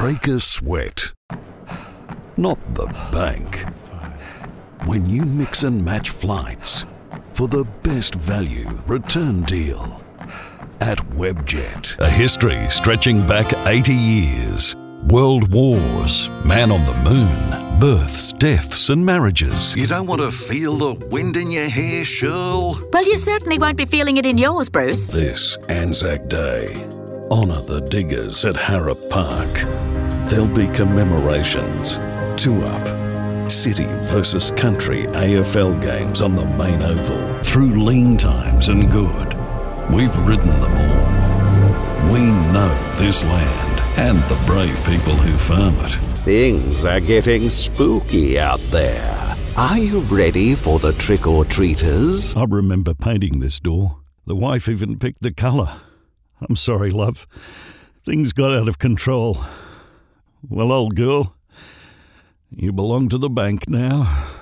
break a sweat. Not the bank. When you mix and match flights for the best value return deal at Webjet. A history stretching back 80 years. World wars, man on the moon, births, deaths and marriages. You don't want to feel the wind in your hair, Shirl? Well, you certainly won't be feeling it in yours, Bruce. This Anzac Day, honour the diggers at Harrop Park. There'll be commemorations, 2-up, City versus Country AFL games on the main oval. Through lean times and good, we've ridden them all. We know this land and the brave people who farm it. Things are getting spooky out there. Are you ready for the trick-or-treaters? I remember painting this door. The wife even picked the colour. I'm sorry, love. Things got out of control. Well, old girl, you belong to the bank now.